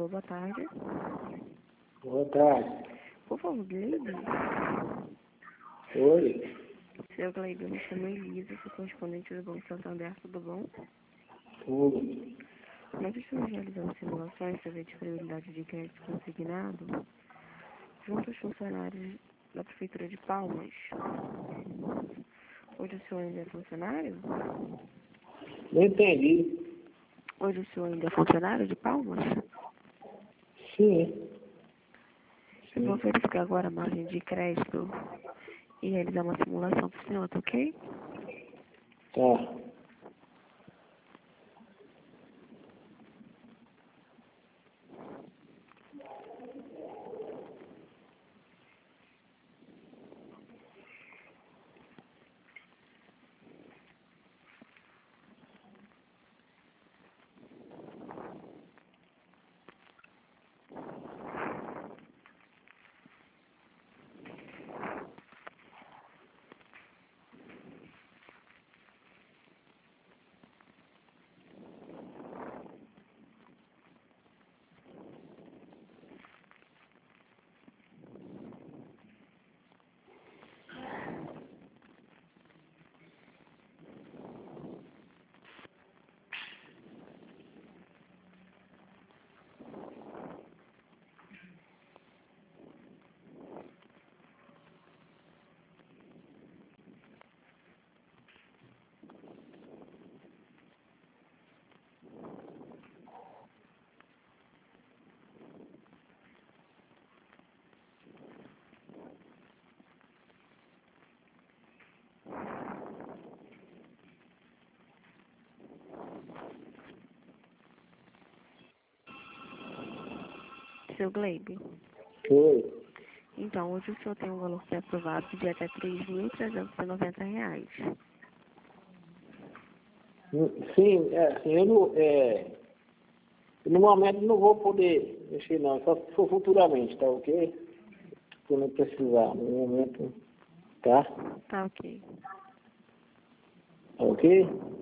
Alô, boa tarde. Boa tarde. Por favor, Gleibe. Oi. Seu Gleibe, eu me chamo Elisa, sou correspondente do Banco Santander, tudo bom? Tudo. Nós estamos realizando simulações para ver a disponibilidade de crédito consignado junto aos funcionários da Prefeitura de Palmas. Hoje o senhor ainda é funcionário? Não entendi. Hoje o senhor ainda é funcionário de Palmas? Sim. Eu vou verificar agora a margem de crédito e realizar uma simulação para o senhor, tá ok? Tá. Seu Gleibe. Oi. Então, hoje o senhor tem um valor pré-aprovado de até R$ 3.390. Sim, assim, eu não, no momento não vou poder mexer não, só se for futuramente, tá ok? Quando eu precisar, no momento, tá? Tá ok. Tá ok?